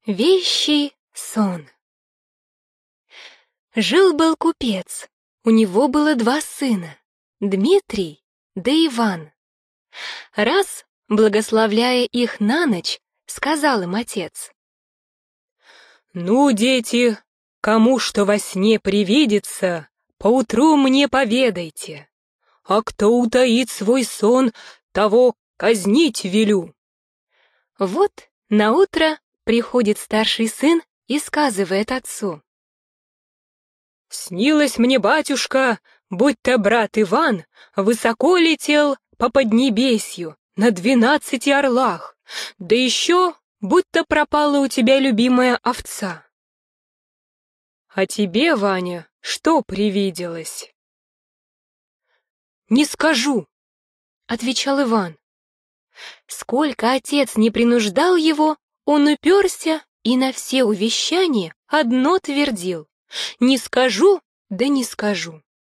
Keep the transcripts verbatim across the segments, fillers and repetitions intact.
Вещий сон. Жил-был купец, у него было два сына, Дмитрий да Иван. Раз, благословляя их на ночь, сказал им отец: «Ну, дети, кому что во сне привидится, поутру мне поведайте, а кто утаит свой сон, того казнить велю». Вот наутро приходит старший сын и сказывает отцу: «Снилось мне, батюшка, будто брат Иван высоко летел по поднебесью на двенадцати орлах, да еще будто пропала у тебя любимая овца. А тебе, Ваня, что привиделось?» «Не скажу», — отвечал Иван. Сколько отец не принуждал его, он уперся и на все увещания одно твердил: «Не скажу, да не скажу».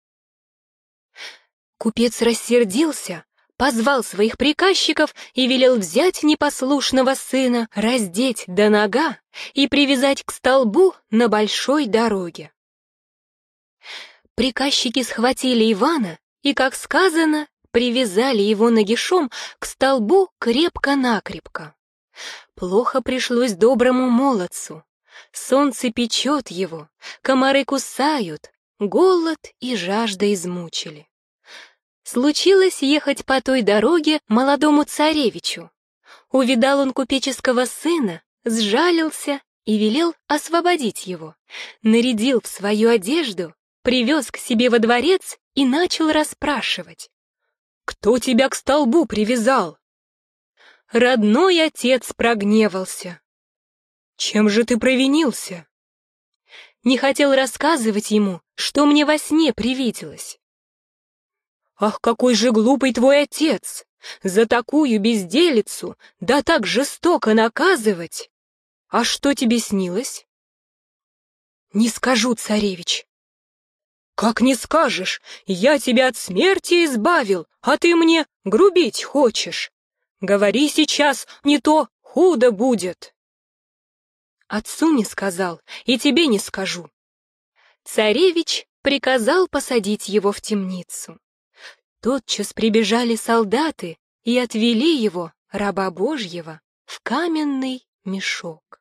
Купец рассердился, позвал своих приказчиков и велел взять непослушного сына, раздеть до нога и привязать к столбу на большой дороге. Приказчики схватили Ивана и, как сказано, привязали его нагишом к столбу крепко-накрепко. Плохо пришлось доброму молодцу. Солнце печет его, комары кусают, голод и жажда измучили. Случилось ехать по той дороге молодому царевичу. Увидал он купеческого сына, сжалился и велел освободить его. Нарядил в свою одежду, привез к себе во дворец и начал расспрашивать: «Кто тебя к столбу привязал?» Родной отец прогневался. «Чем же ты провинился?» Не хотел рассказывать ему, что мне во сне привиделось. «Ах, какой же глупый твой отец! За такую безделицу, да так жестоко наказывать! А что тебе снилось?» «Не скажу, царевич». «Как не скажешь? Я тебя от смерти избавил, а ты мне грубить хочешь. Говори сейчас, не то худо будет». «Отцу не сказал, и тебе не скажу». Царевич приказал посадить его в темницу. Тотчас прибежали солдаты и отвели его, раба Божьего, в каменный мешок.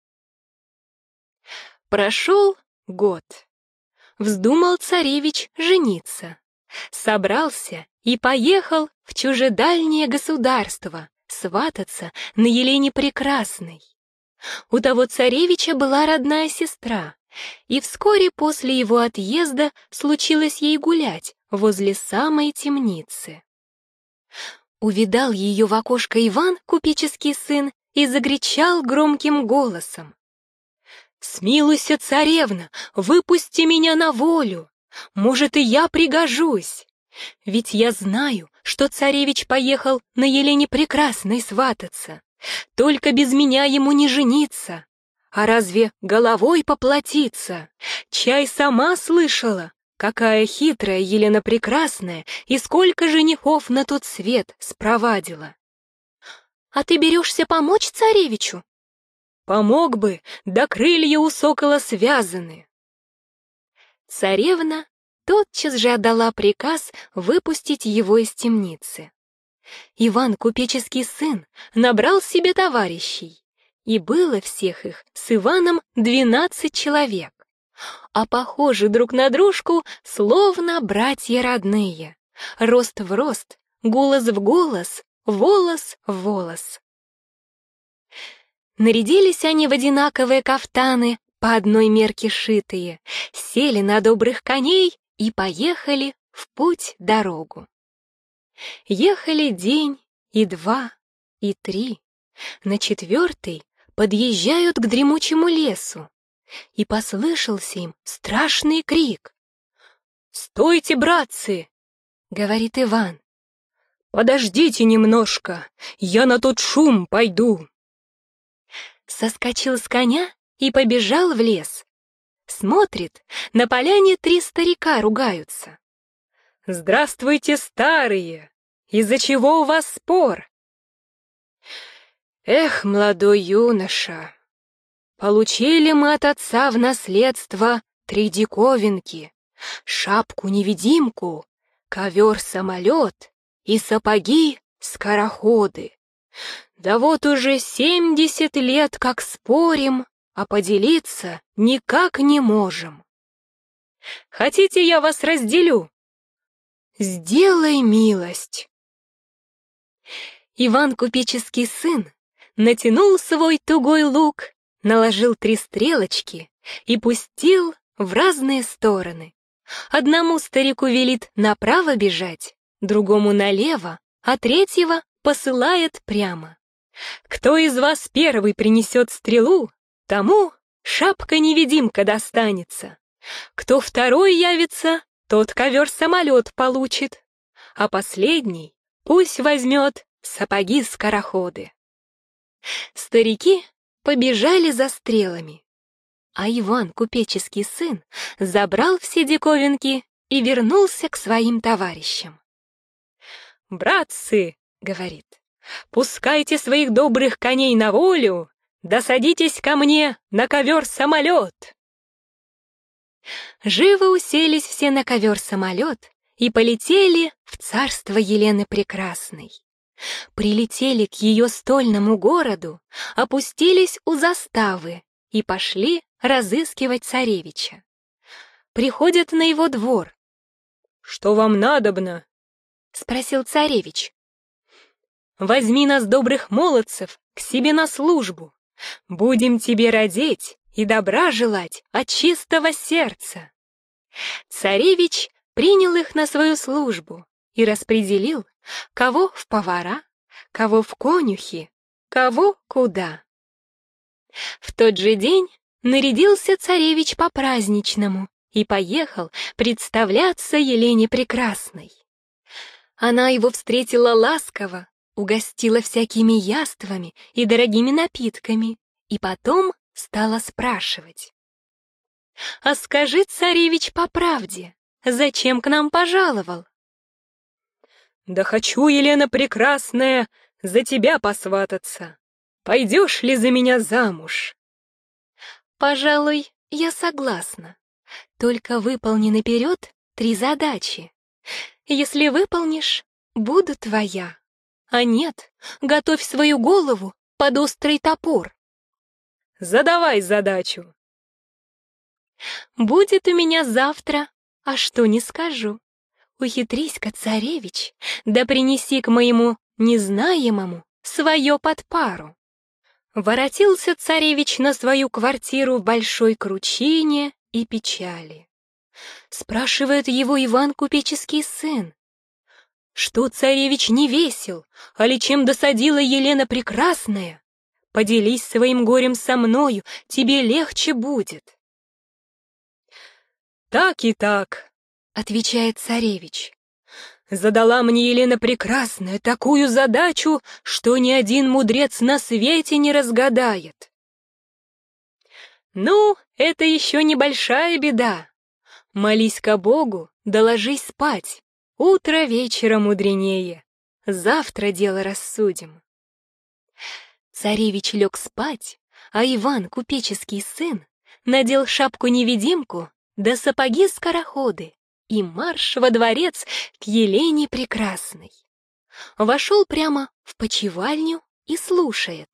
Прошел год. Вздумал царевич жениться. Собрался и поехал в чужедальнее государство свататься на Елене Прекрасной. У того царевича была родная сестра, и вскоре после его отъезда случилось ей гулять возле самой темницы. Увидал ее в окошко Иван, купеческий сын, и закричал громким голосом: «Смилуйся, царевна, выпусти меня на волю! Может, и я пригожусь! Ведь я знаю, что царевич поехал на Елене Прекрасной свататься. Только без меня ему не жениться. А разве головой поплатиться? Чай сама слышала, какая хитрая Елена Прекрасная и сколько женихов на тот свет спровадила. А ты берешься помочь царевичу?» «Помог бы, да крылья у сокола связаны». Царевна тотчас же отдала приказ выпустить его из темницы. Иван, купеческий сын, набрал себе товарищей, и было всех их с Иваном двенадцать человек, а похожи друг на дружку, словно братья родные, рост в рост, голос в голос, волос в волос. Нарядились они в одинаковые кафтаны, по одной мерке шитые, сели на добрых коней и поехали в путь-дорогу. Ехали день, и два, и три. На четвертый подъезжают к дремучему лесу, и послышался им страшный крик. «Стойте, братцы!» — говорит Иван. «Подождите немножко, я на тот шум пойду». Соскочил с коня и побежал в лес. Смотрит, на поляне три старика ругаются. «Здравствуйте, старые! Из-за чего у вас спор?» «Эх, молодой юноша, Получили мы от отца в наследство три диковинки: шапку-невидимку, ковер-самолет и сапоги-скороходы. Да вот уже семьдесят лет как спорим, а поделиться никак не можем. Хотите, я вас разделю? Сделай милость. Иван Купеческий сын натянул свой тугой лук, наложил три стрелочки и пустил в разные стороны. Одному старику велит направо бежать, другому налево, а третьего посылает прямо. Кто из вас первый принесет стрелу, тому шапка-невидимка достанется. Кто второй явится, тот ковер-самолет получит, а последний пусть возьмет сапоги-скороходы. Старики побежали за стрелами, а Иван, купеческий сын, забрал все диковинки и вернулся к своим товарищам. «Братцы, — говорит, — пускайте своих добрых коней на волю, да садитесь ко мне на ковер-самолет». Живо уселись все на ковер-самолет и полетели в царство Елены Прекрасной. Прилетели к ее стольному городу, опустились у заставы и пошли разыскивать царевича. Приходят на его двор. «Что вам надобно?» — спросил царевич. «Возьми нас, добрых молодцев, к себе на службу. Будем тебе родить и добра желать от чистого сердца». Царевич принял их на свою службу и распределил, кого в повара, кого в конюхи, кого куда. В тот же день нарядился царевич по-праздничному и поехал представляться Елене Прекрасной. Она его встретила ласково, угостила всякими яствами и дорогими напитками, и потом стала спрашивать: «А скажи, царевич, по правде, зачем к нам пожаловал?» «Да хочу, Елена Прекрасная, за тебя посвататься. Пойдешь ли за меня замуж?» «Пожалуй, я согласна. Только выполни наперед три задачи. Если выполнишь, буду твоя. А нет, готовь свою голову под острый топор». «Задавай задачу». «Будет у меня завтра, а что не скажу. Ухитрись-ка, царевич, да принеси к моему незнаемому свое под пару». Воротился царевич на свою квартиру в большой кручине и печали. Спрашивает его Иван Купеческий сын: «Что, царевич, не весел, али чем досадила Елена Прекрасная? Поделись своим горем со мною, тебе легче будет». «Так и так», — отвечает царевич. «Задала мне Елена Прекрасная такую задачу, что ни один мудрец на свете не разгадает». «Ну, это еще небольшая беда. Молись-ка Богу, да ложись спать. Утро вечера мудренее. Завтра дело рассудим». Царевич лег спать, а Иван, купеческий сын, надел шапку-невидимку да сапоги-скороходы и марш во дворец к Елене Прекрасной. Вошел прямо в почивальню и слушает.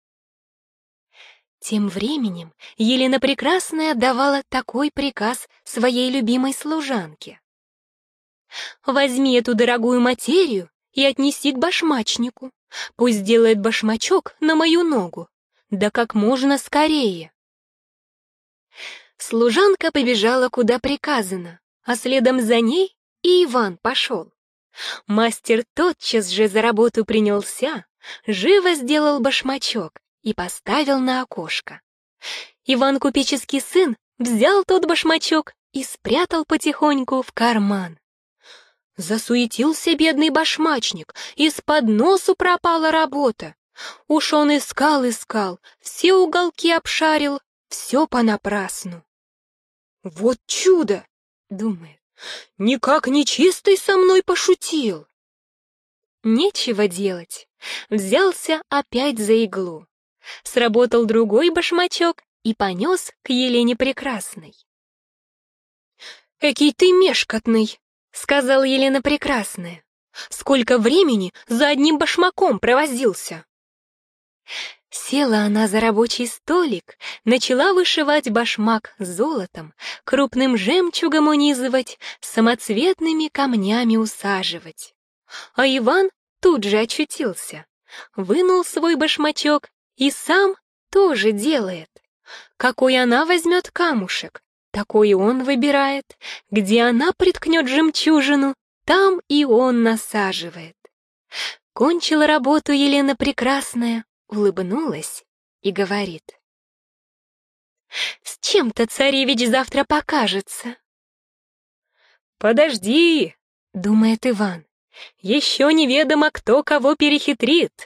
Тем временем Елена Прекрасная давала такой приказ своей любимой служанке: «Возьми эту дорогую материю и отнеси к башмачнику. Пусть делает башмачок на мою ногу, да как можно скорее». Служанка побежала, куда приказано, а следом за ней и Иван пошел. Мастер тотчас же за работу принялся, живо сделал башмачок и поставил на окошко. Иван, купеческий сын, взял тот башмачок и спрятал потихоньку в карман. Засуетился бедный башмачник, из-под носу пропала работа. Уж он искал-искал, все уголки обшарил, все понапрасну. «Вот чудо!» — думает. «Никак нечистый со мной пошутил». Нечего делать. Взялся опять за иглу. Сработал другой башмачок и понес к Елене Прекрасной. «Экий ты мешкотный!» — сказала Елена Прекрасная. «Сколько времени за одним башмаком провозился!» Села она за рабочий столик, начала вышивать башмак золотом, крупным жемчугом унизывать, самоцветными камнями усаживать. А Иван тут же очутился, вынул свой башмачок и сам тоже делает. Какой она возьмет камушек, такой он выбирает, где она приткнет жемчужину, там и он насаживает. Кончила работу Елена Прекрасная, улыбнулась и говорит: «С чем-то царевич завтра покажется». «Подожди», — думает Иван, «еще неведомо, кто кого перехитрит».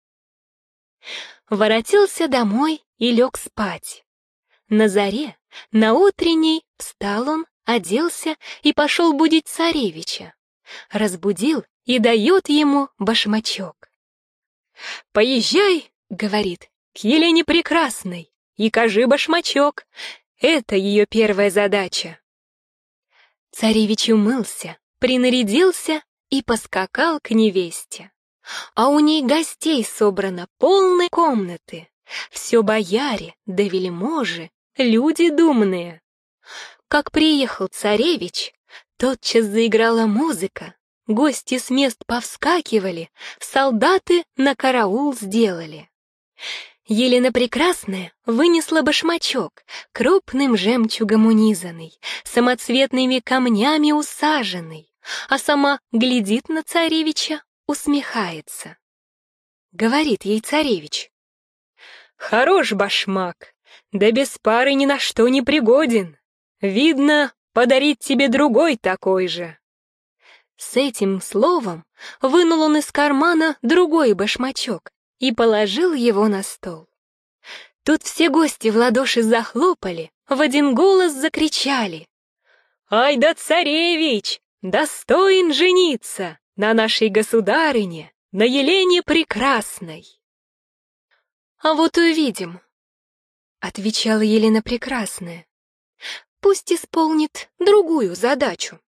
Воротился домой и лег спать. На заре, на утренней, встал он, оделся и пошел будить царевича. Разбудил и дает ему башмачок. «Поезжай, — говорит, — к Елене Прекрасной и кажи башмачок. Это ее первая задача». Царевич умылся, принарядился и поскакал к невесте. А у ней гостей собрано полные комнаты. Все бояре да вельможи, люди думные. Как приехал царевич, тотчас заиграла музыка, гости с мест повскакивали, солдаты на караул сделали. Елена Прекрасная вынесла башмачок, крупным жемчугом унизанный, самоцветными камнями усаженный, а сама глядит на царевича, усмехается. Говорит ей царевич: «Хорош башмак, да без пары ни на что не пригоден. Видно, подарить тебе другой такой же». С этим словом вынул он из кармана другой башмачок и положил его на стол. Тут все гости в ладоши захлопали, в один голос закричали: «Ай да царевич, достоин жениться на нашей государыне, на Елене Прекрасной!» «А вот увидим», — отвечала Елена Прекрасная. «Пусть исполнит другую задачу».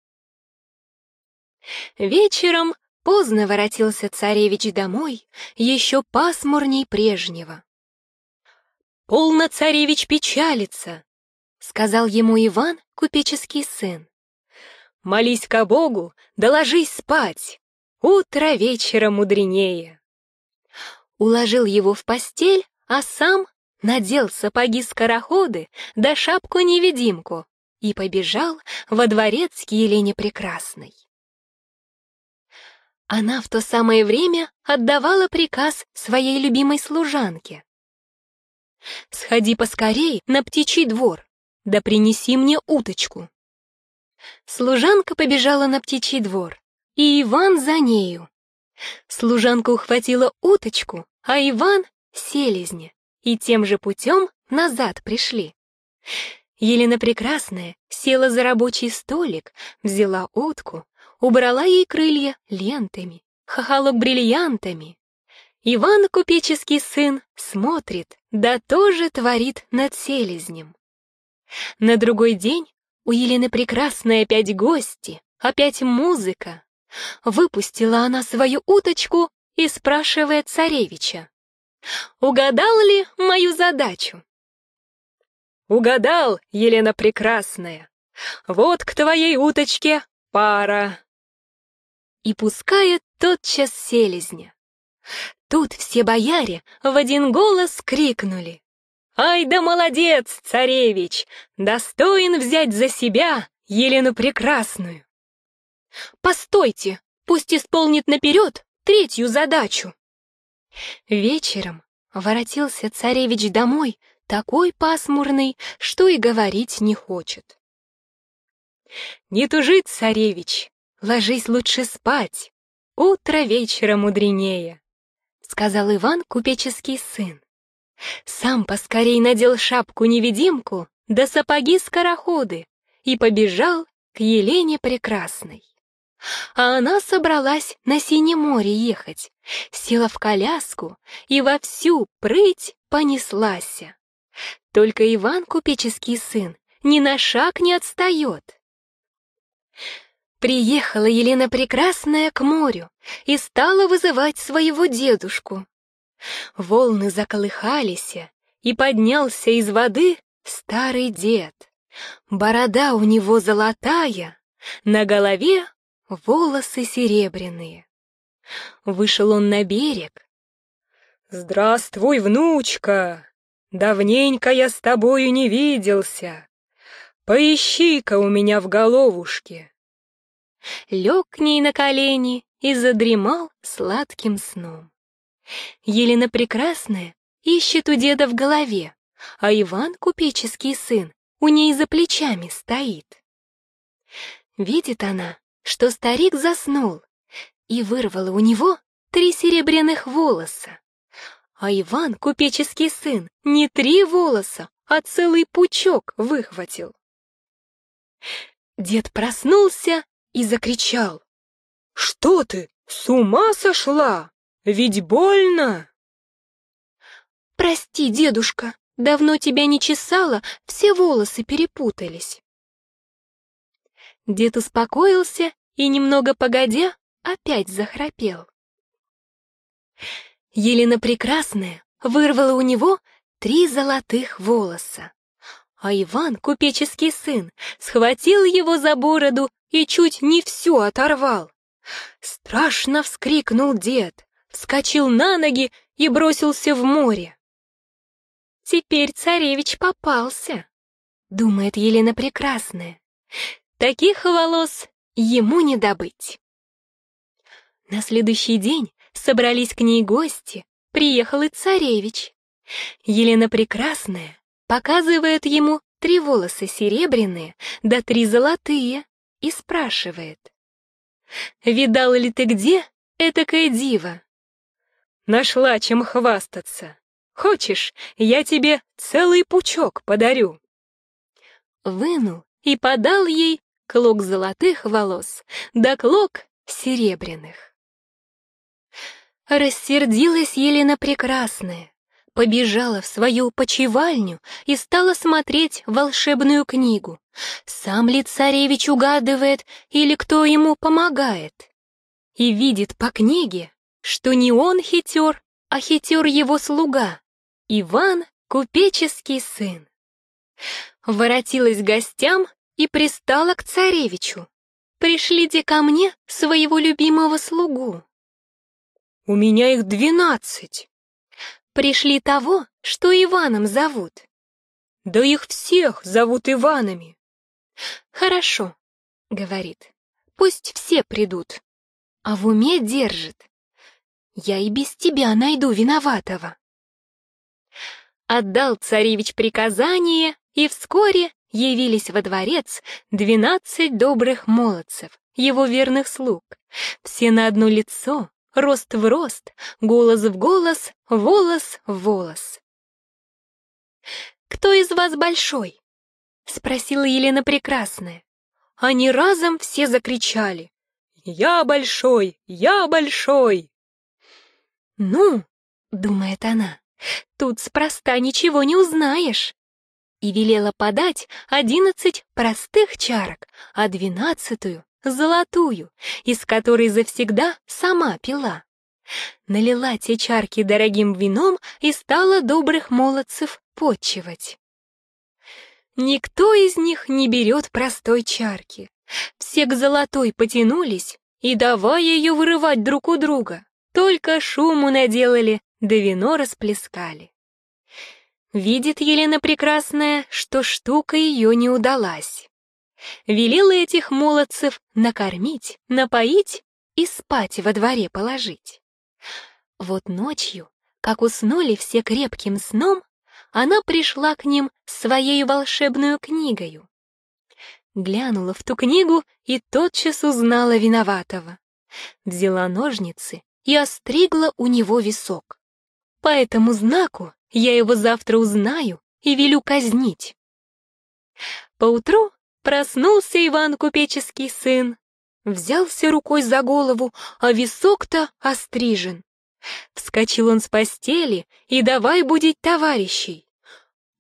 Вечером поздно воротился царевич домой, еще пасмурней прежнего. «Полно, царевич, печалится», — сказал ему Иван, купеческий сын. «Молись ко Богу, да ложись спать. Утро вечера мудренее». Уложил его в постель, а сам надел сапоги-скороходы да шапку-невидимку и побежал во дворец к Елене Прекрасной. Она в то самое время отдавала приказ своей любимой служанке: «Сходи поскорей на птичий двор, да принеси мне уточку». Служанка побежала на птичий двор, и Иван за нею. Служанка ухватила уточку, а Иван — селезня, и тем же путем назад пришли. Елена Прекрасная села за рабочий столик, взяла утку, убрала ей крылья лентами, хохолок бриллиантами. Иван, купеческий сын, смотрит, да тоже творит над селезнем. На другой день у Елены Прекрасной опять гости, опять музыка. Выпустила она свою уточку и спрашивает царевича: «Угадал ли мою задачу?» «Угадал, Елена Прекрасная. Вот к твоей уточке пара». И пускает тотчас селезня. Тут все бояре в один голос крикнули: «Ай да молодец, царевич! Достоин взять за себя Елену Прекрасную!» «Постойте, пусть исполнит наперед третью задачу». Вечером воротился царевич домой, такой пасмурный, что и говорить не хочет. «Не тужи, царевич, ложись лучше спать, утро вечера мудренее», — сказал Иван, купеческий сын. Сам поскорей надел шапку-невидимку да сапоги-скороходы и побежал к Елене Прекрасной. А она собралась на Синее море ехать, села в коляску и во всю прыть понеслась. Только Иван, купеческий сын, ни на шаг не отстает. Приехала Елена Прекрасная к морю и стала вызывать своего дедушку. Волны заколыхались, и поднялся из воды старый дед. Борода у него золотая, на голове волосы серебряные. Вышел он на берег. «Здравствуй, внучка! Давненько я с тобою не виделся. Поищи-ка у меня в головушке». Лег к ней на колени и задремал сладким сном. Елена Прекрасная ищет у деда в голове, а Иван, купеческий сын, у ней за плечами стоит. Видит она, что старик заснул, и вырвала у него три серебряных волоса. А Иван, купеческий сын, не три волоса, а целый пучок выхватил. Дед проснулся и закричал: «Что ты, с ума сошла? Ведь больно!» «Прости, дедушка, давно тебя не чесала, все волосы перепутались». Дед успокоился и, немного погодя, опять захрапел. Елена Прекрасная вырвала у него три золотых волоса, а Иван, купеческий сын, схватил его за бороду и чуть не всю оторвал. Страшно вскрикнул дед, вскочил на ноги и бросился в море. «Теперь царевич попался», — думает Елена Прекрасная. «Таких волос ему не добыть». На следующий день собрались к ней гости, приехал и царевич. Елена Прекрасная показывает ему три волоса серебряные да три золотые и спрашивает: «Видал ли ты где этакое диво?» «Нашла чем хвастаться. Хочешь, я тебе целый пучок подарю?» Вынул и подал ей клок золотых волос да клок серебряных. Рассердилась Елена Прекрасная, побежала в свою почивальню и стала смотреть волшебную книгу. Сам ли царевич угадывает или кто ему помогает? И видит по книге, что не он хитер, а хитер его слуга, Иван, купеческий сын. Воротилась к гостям и пристала к царевичу: «Пришлите ко мне своего любимого слугу». «У меня их двенадцать». «Пришли того, что Иваном зовут». «Да их всех зовут Иванами». «Хорошо», — говорит, — «пусть все придут». А в уме держит: «Я и без тебя найду виноватого». Отдал царевич приказание, и вскоре явились во дворец двенадцать добрых молодцев, его верных слуг, все на одно лицо, рост в рост, голос в голос, волос в волос. «Кто из вас большой?» — спросила Елена Прекрасная. Они разом все закричали: «Я большой! Я большой!» «Ну, — думает она, — тут спроста ничего не узнаешь». И велела подать одиннадцать простых чарок, а двенадцатую — золотую, из которой завсегда сама пила. Налила те чарки дорогим вином и стала добрых молодцев почивать. Никто из них не берет простой чарки. Все к золотой потянулись и давай ее вырывать друг у друга. Только шуму наделали, да вино расплескали. Видит Елена Прекрасная, что штука ее не удалась. Велела этих молодцев накормить, напоить и спать во дворе положить. Вот ночью, как уснули все крепким сном, она пришла к ним с своей волшебную книгою. Глянула в ту книгу и тотчас узнала виноватого. Взяла ножницы и остригла у него висок. По этому знаку я его завтра узнаю и велю казнить. Поутру проснулся Иван, купеческий сын, взялся рукой за голову, а висок-то острижен. Вскочил он с постели и давай будить товарищей.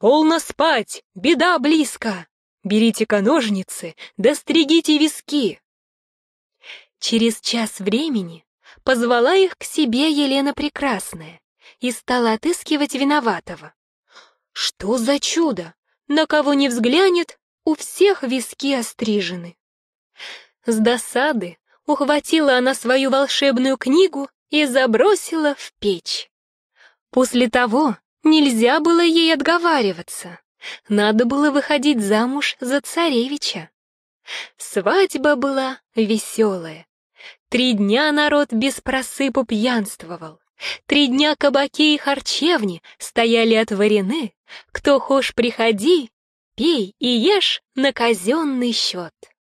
полно спать, беда близко! Берите-ка ножницы, да стригите виски!» Через час времени позвала их к себе Елена Прекрасная и стала отыскивать виноватого. Что за чудо! На кого не взглянет, у всех виски острижены. С досады ухватила она свою волшебную книгу и забросила в печь. После того нельзя было ей отговариваться. Надо было выходить замуж за царевича. Свадьба была веселая. Три дня народ без просыпу пьянствовал. Три дня кабаки и харчевни стояли отворены. Кто хошь, приходи, пей и ешь на казенный счет.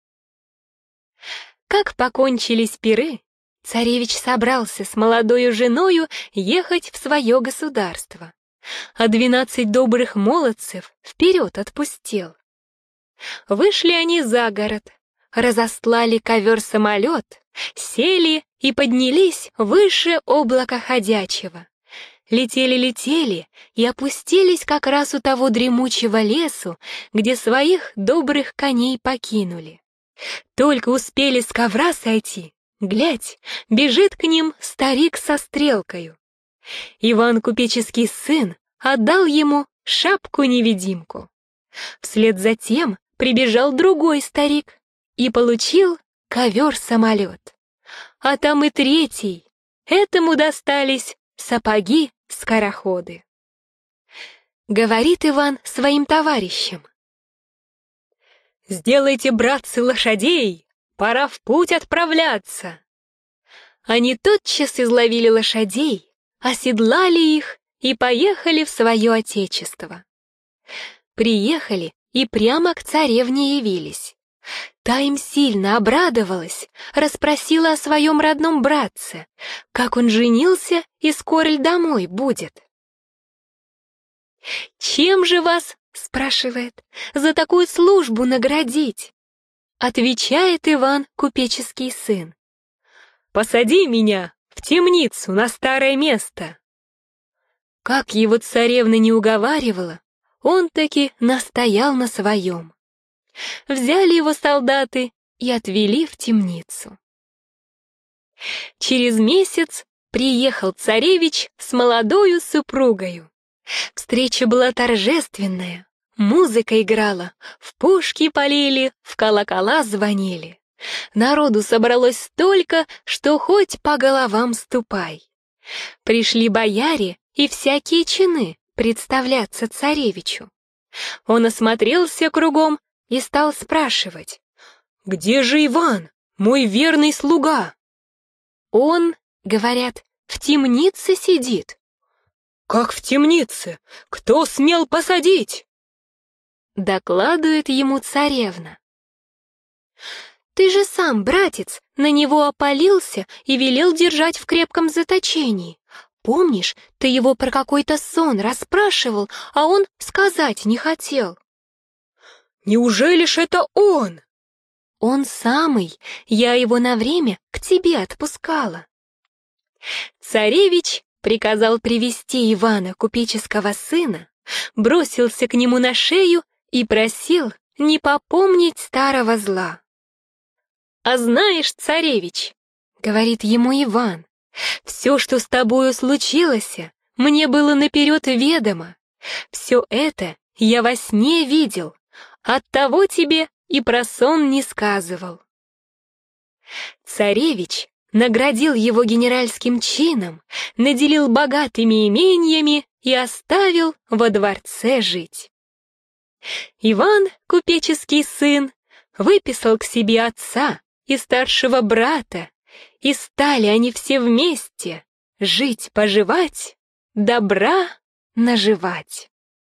Как покончились пиры, царевич собрался с молодою женою ехать в свое государство, а двенадцать добрых молодцев вперед отпустил. Вышли они за город, разостлали ковер-самолет, сели и поднялись выше облака ходячего. Летели-летели и опустились как раз у того дремучего лесу, где своих добрых коней покинули. Только успели с ковра сойти, глядь, бежит к ним старик со стрелкою. Иван, купеческий сын, отдал ему шапку-невидимку. Вслед за тем прибежал другой старик и получил ковер-самолет. А там и третий. Этому достались сапоги-скороходы. Говорит Иван своим товарищам: «Сделайте, братцы, лошадей, пора в путь отправляться». Они тотчас изловили лошадей, оседлали их и поехали в свое отечество. Приехали и прямо к царевне явились. Та им сильно обрадовалась, расспросила о своем родном братце, как он женился и скоро ли домой будет. «Чем же вас, — спрашивает, — за такую службу наградить?» Отвечает Иван, купеческий сын: «Посади меня в темницу на старое место». Как его царевна не уговаривала, он таки настоял на своем. Взяли его солдаты и отвели в темницу. Через месяц приехал царевич с молодою супругою. Встреча была торжественная, музыка играла, в пушки полили, в колокола звонили. Народу собралось столько, что хоть по головам ступай. Пришли бояре и всякие чины представляться царевичу. Он осмотрелся кругом и стал спрашивать: «Где же Иван, мой верный слуга?» «Он, — говорят, — в темнице сидит». «Как в темнице? Кто смел посадить?» Докладывает ему царевна. «Ты же сам, братец, на него опалился и велел держать в крепком заточении. Помнишь, ты его про какой-то сон расспрашивал, а он сказать не хотел». «Неужели ж это он?» «Он самый, я его на время к тебе отпускала». Царевич приказал привести Ивана, купеческого сына, бросился к нему на шею и просил не попомнить старого зла. «А знаешь, царевич, — говорит ему Иван, — все, что с тобою случилось, мне было наперед ведомо. Все это я во сне видел, оттого тебе и про сон не сказывал». Царевич наградил его генеральским чином, наделил богатыми имениями и оставил во дворце жить. Иван, купеческий сын, выписал к себе отца и старшего брата, и стали они все вместе жить-поживать, добра наживать.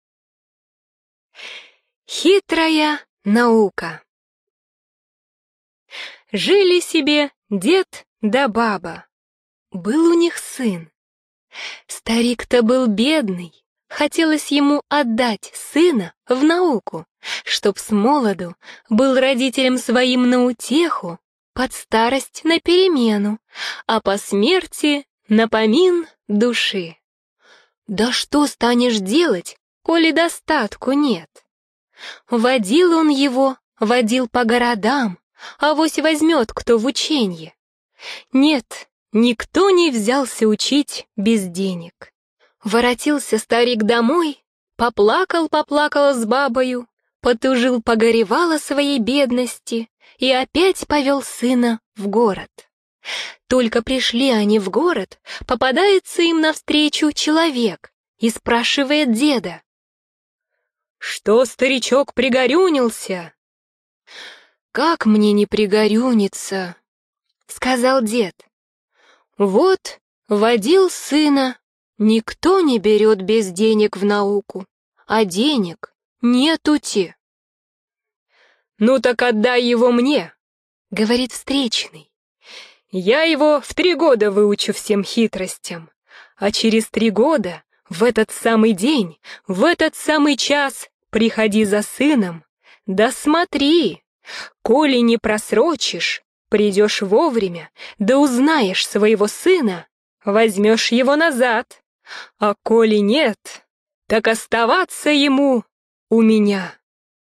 Хитрая наука. Жили себе дед да баба. Был у них сын. Старик-то был бедный. Хотелось ему отдать сына в науку, чтоб с молоду был родителям своим на утеху, под старость на перемену, а по смерти на помин души. Да что станешь делать, коли достатку нет. Водил он его, водил по городам, авось возьмет кто в ученье. Нет, никто не взялся учить без денег. Воротился старик домой, поплакал-поплакал с бабою, потужил-погоревал о своей бедности и опять повел сына в город. Только пришли они в город, попадается им навстречу человек и спрашивает деда: «Что старичок пригорюнился?» «Как мне не пригорюниться?» — сказал дед. «Вот, водил сына, никто не берет без денег в науку, а денег нету-те». «Ну так отдай его мне», — говорит встречный. «Я его в три года выучу всем хитростям, а через три года, в этот самый день, в этот самый час приходи за сыном, да смотри, коли не просрочишь, придешь вовремя, да узнаешь своего сына, возьмешь его назад, а коли нет, так оставаться ему у меня».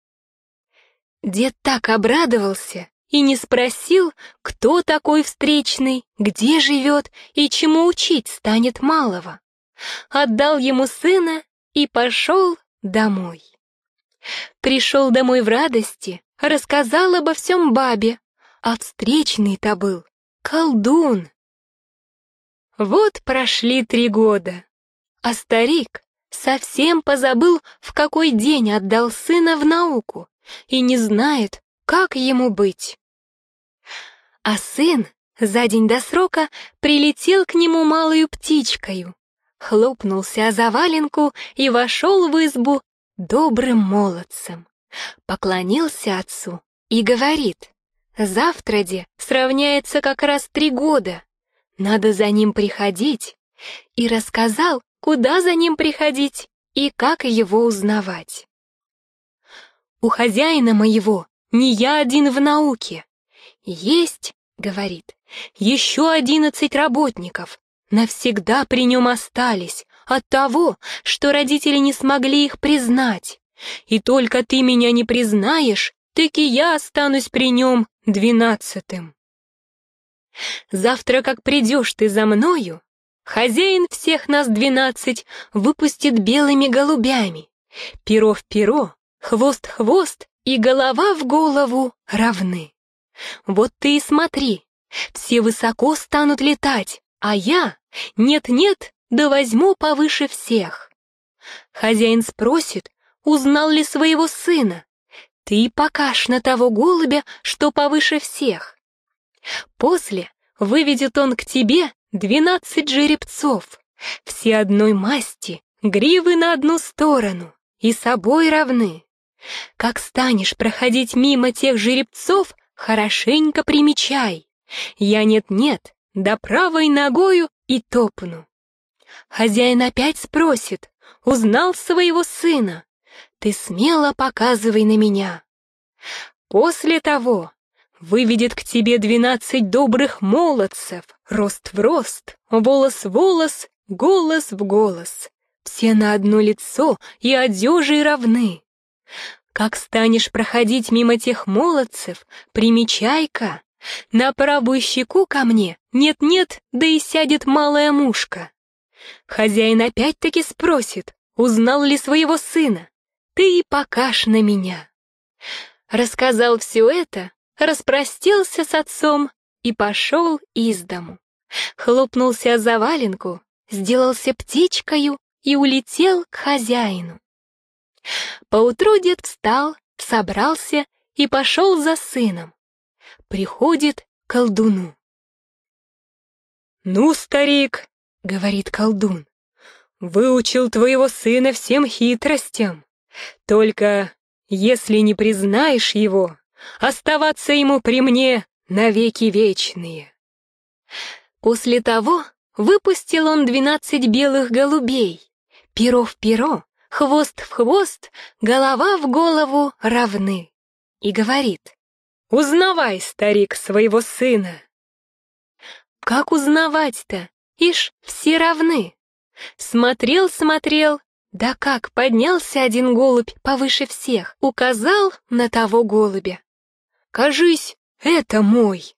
Дед так обрадовался и не спросил, кто такой встречный, где живет и чему учить станет малого. Отдал ему сына и пошел домой. Пришел домой в радости, рассказал обо всем бабе, а встречный-то был колдун. Вот прошли три года, а старик совсем позабыл, в какой день отдал сына в науку, и не знает, как ему быть. А сын за день до срока прилетел к нему малою птичкою, хлопнулся о заваленку и вошел в избу добрым молодцем, поклонился отцу и говорит: «Завтра-де сравняется как раз три года, надо за ним приходить», и рассказал, куда за ним приходить и как его узнавать. «У хозяина моего не я один в науке. Есть, — говорит, — еще одиннадцать работников, навсегда при нем остались от того, что родители не смогли их признать. И только ты меня не признаешь, так и я останусь при нем двенадцатым. Завтра, как придешь ты за мною, хозяин всех нас двенадцать выпустит белыми голубями, перо в перо, хвост в хвост и голова в голову равны. Вот ты и смотри, все высоко станут летать, а я, нет-нет, да возьму повыше всех». Хозяин спросит, узнал ли своего сына. Ты покажь на того голубя, что повыше всех. После выведет он к тебе двенадцать жеребцов, все одной масти, гривы на одну сторону и собой равны. Как станешь проходить мимо тех жеребцов, хорошенько примечай. Я нет-нет, да правой ногою и топну. Хозяин опять спросит, узнал своего сына. Ты смело показывай на меня. После того выведет к тебе двенадцать добрых молодцев, рост в рост, волос в волос, голос в голос. Все на одно лицо и одежей равны. Как станешь проходить мимо тех молодцев, примечай-ка, на правую щеку ко мне нет-нет, да и сядет малая мушка. Хозяин опять-таки спросит, узнал ли своего сына. Ты и покажь на меня. Рассказал все это, распростился с отцом и пошел из дому. Хлопнулся о заваленку, сделался птичкою и улетел к хозяину. Поутру дед встал, собрался и пошел за сыном. Приходит к колдуну. «Ну, старик, — говорит колдун, — выучил твоего сына всем хитростям. Только если не признаешь его, оставаться ему при мне навеки вечные». После того выпустил он двенадцать белых голубей, перо в перо, хвост в хвост, голова в голову равны, и говорит: «Узнавай, старик, своего сына». Как узнавать-то? Ишь, все равны. Смотрел-смотрел, Да как поднялся один голубь повыше всех, указал на того голубя. «Кажись, это мой!»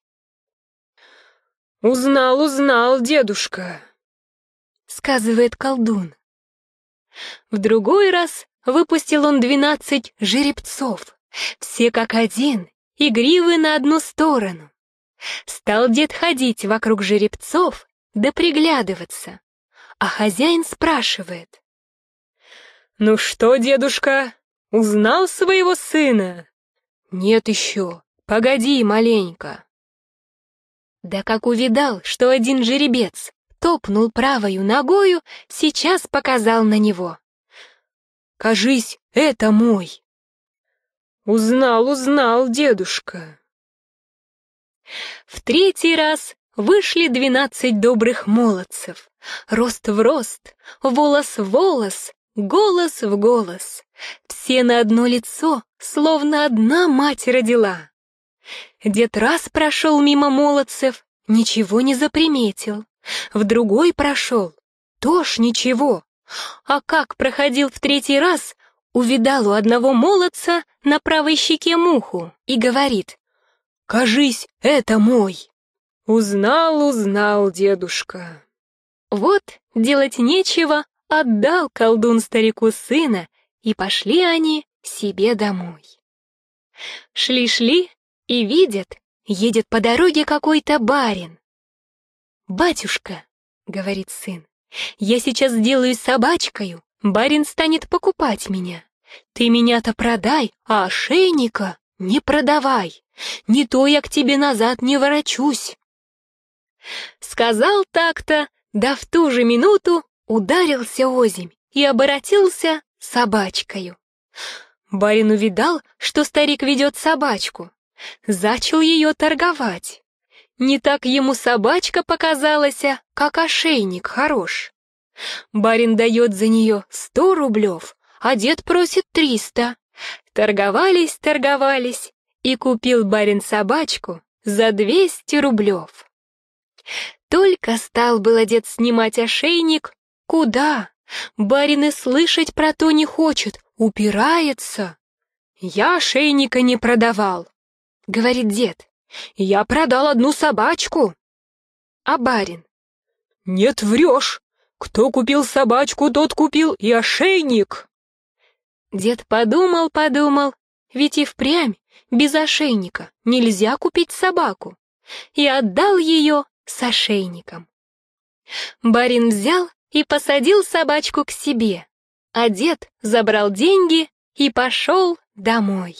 «Узнал, узнал, дедушка!» — сказывает колдун. В другой раз выпустил он двенадцать жеребцов, все как один, и гривы на одну сторону. Стал дед ходить вокруг жеребцов, да приглядываться, а хозяин спрашивает. «Ну что, дедушка, узнал своего сына?» «Нет еще, погоди маленько». Да как увидал, что один жеребец топнул правою ногою, сейчас показал на него. «Кажись, это мой!» «Узнал, узнал, дедушка!» В третий раз вышли двенадцать добрых молодцев, рост в рост, волос в волос, голос в голос, все на одно лицо, словно одна мать родила. Дед раз прошел мимо молодцев, ничего не заприметил, в другой прошел, тоже ничего, а как проходил в третий раз, увидал у одного молодца на правой щеке муху и говорит: «Кажись, это мой!» «Узнал, узнал, дедушка!» Вот делать нечего, отдал колдун старику сына, и пошли они себе домой. Шли-шли и видят, едет по дороге какой-то барин. «Батюшка, — говорит сын, — я сейчас сделаюсь собачкою, барин станет покупать меня. Ты меня-то продай, а ошейника не продавай, не то я к тебе назад не ворочусь». Сказал так-то, да в ту же минуту ударился озимь и оборотился собачкою. Барин увидал, что старик ведет собачку, зачал ее торговать. Не так ему собачка показалась, как ошейник хорош. Барин дает за нее сто рублев, а дед просит триста. Торговались, торговались, и купил барин собачку за двести рублев. Только стал было дед снимать ошейник, куда? Барин и слышать про то не хочет, упирается. «Я ошейника не продавал», — говорит дед. «Я продал одну собачку». А барин: «Нет, врешь. Кто купил собачку, тот купил и ошейник». Дед подумал-подумал, ведь и впрямь без ошейника нельзя купить собаку, и отдал ее с ошейником. Барин взял и посадил собачку к себе, а дед забрал деньги и пошел домой.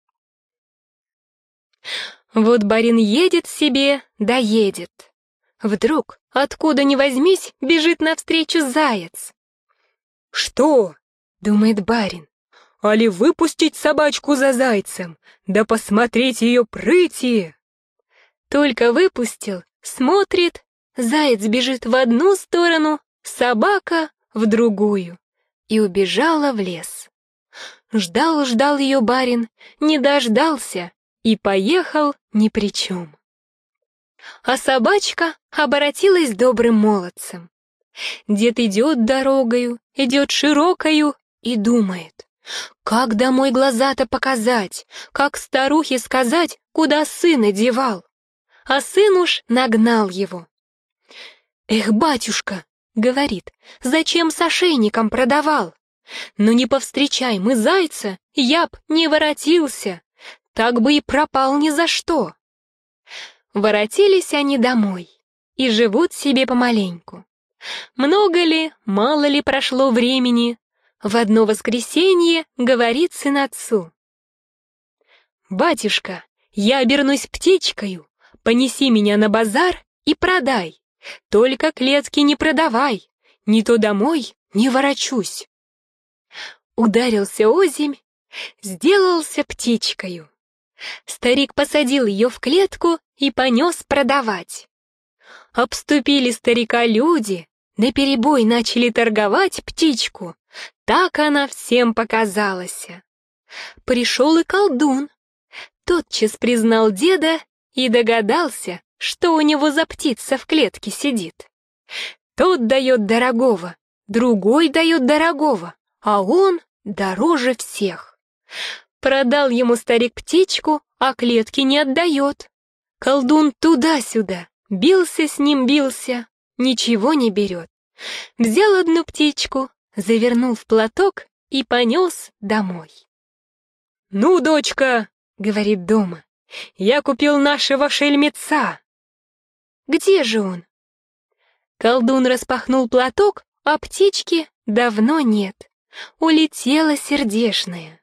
Вот барин едет себе, да едет. Вдруг, откуда ни возьмись, бежит навстречу заяц. «Что?» — думает барин. «Али выпустить собачку за зайцем, да посмотреть ее прыти?» Только выпустил, смотрит, заяц бежит в одну сторону, собака в другую, и убежала в лес. Ждал-ждал ее барин, не дождался, и поехал ни при чем. А собачка оборотилась добрым молодцем. Дед идет дорогою, идет широкою и думает: как домой глаза-то показать, как старухе сказать, куда сына девал. А сын уж нагнал его. «Эх, батюшка, — говорит, — зачем с ошейником продавал? Но не повстречай мы зайца, я б не воротился, так бы и пропал ни за что». Воротились они домой и живут себе помаленьку. Много ли, мало ли прошло времени, в одно воскресенье говорит сын отцу: «Батюшка, я обернусь птичкою, понеси меня на базар и продай, только клетки не продавай, не то домой не ворочусь». Ударился озимь, сделался птичкою. Старик посадил ее в клетку и понес продавать. Обступили старика люди, наперебой начали торговать птичку, так она всем показалась. Пришел и колдун, тотчас признал деда и догадался, что у него за птица в клетке сидит. Тот дает дорогого, другой дает дорогого, а он дороже всех. Продал ему старик птичку, а клетки не отдает. Колдун туда-сюда, бился с ним, бился, ничего не берет. Взял одну птичку, завернул в платок и понес домой. «Ну, дочка, — говорит дома, — я купил нашего шельмеца». «Где же он?» Колдун распахнул платок, а птички давно нет. Улетела сердешная.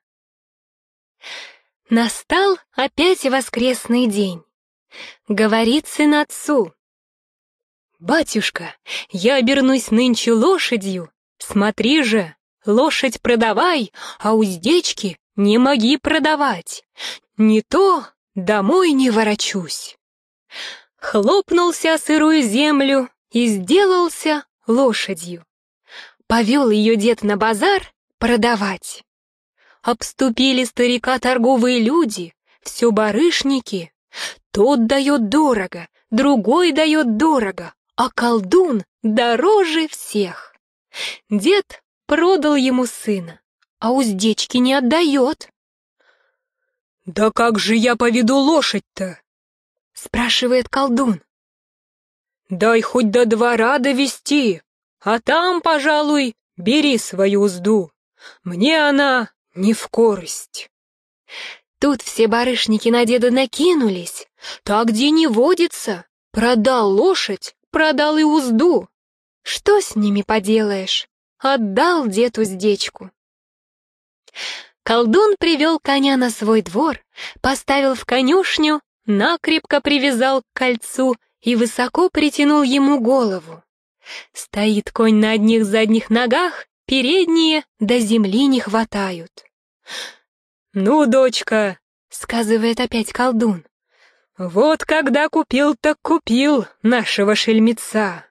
Настал опять воскресный день. Говорит сын отцу: «Батюшка, я обернусь нынче лошадью. Смотри же, лошадь продавай, а уздечки не моги продавать. Не то домой не ворочусь». Хлопнулся о сырую землю и сделался лошадью. Повел ее дед на базар продавать. Обступили старика торговые люди, все барышники. Тот дает дорого, другой дает дорого, а колдун дороже всех. Дед продал ему сына, а уздечки не отдает. «Да как же я поведу лошадь-то?» — спрашивает колдун. «Дай хоть до двора довести, а там, пожалуй, бери свою узду. Мне она не в корость». Тут все барышники на деда накинулись. Так где не водится. Продал лошадь, продал и узду. Что с ними поделаешь? Отдал дед уздечку. Колдун привел коня на свой двор, поставил в конюшню, накрепко привязал к кольцу и высоко притянул ему голову. Стоит конь на одних задних ногах, передние до земли не хватают. «Ну, дочка, — сказывает опять колдун, — вот когда купил, так купил нашего шельмеца».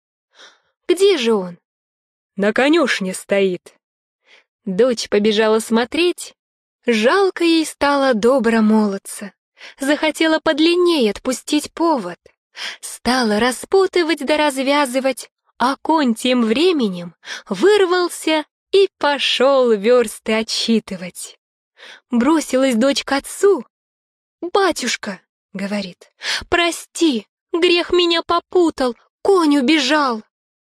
«Где же он?» «На конюшне стоит». Дочь побежала смотреть. Жалко ей стало добра молодца. Захотела подлиннее отпустить повод. Стала распутывать да развязывать, а конь тем временем вырвался и пошел версты отсчитывать. Бросилась дочь к отцу. «Батюшка, — говорит, — прости, грех меня попутал, конь убежал».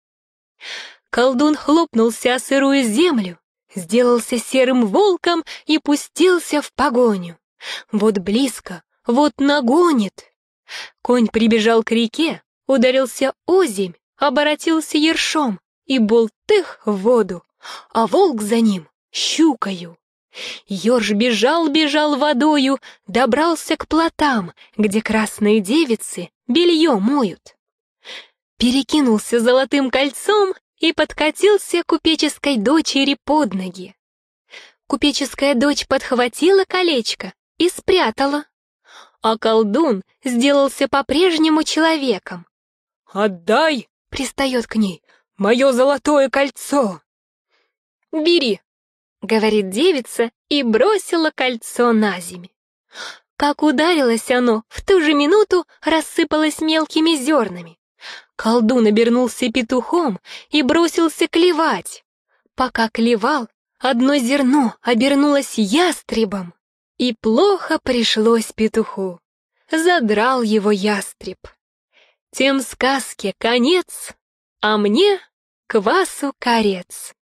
Колдун хлопнулся о сырую землю, сделался серым волком и пустился в погоню. Вот близко, вот нагонит. Конь прибежал к реке, ударился озимь, оборотился ершом и болтых в воду, а волк за ним щукою. Ёрш бежал-бежал водою, добрался к плотам, где красные девицы белье моют. Перекинулся золотым кольцом и подкатился купеческой дочери под ноги. Купеческая дочь подхватила колечко и спрятала, а колдун сделался по-прежнему человеком. «Отдай, — пристает к ней, — мое золотое кольцо». «Бери, — говорит девица и бросила кольцо на землю. Как ударилось оно, в ту же минуту рассыпалось мелкими зернами. Колдун обернулся петухом и бросился клевать. Пока клевал, одно зерно обернулось ястребом, и плохо пришлось петуху. Задрал его ястреб. Тем сказке конец, а мне квасу корец.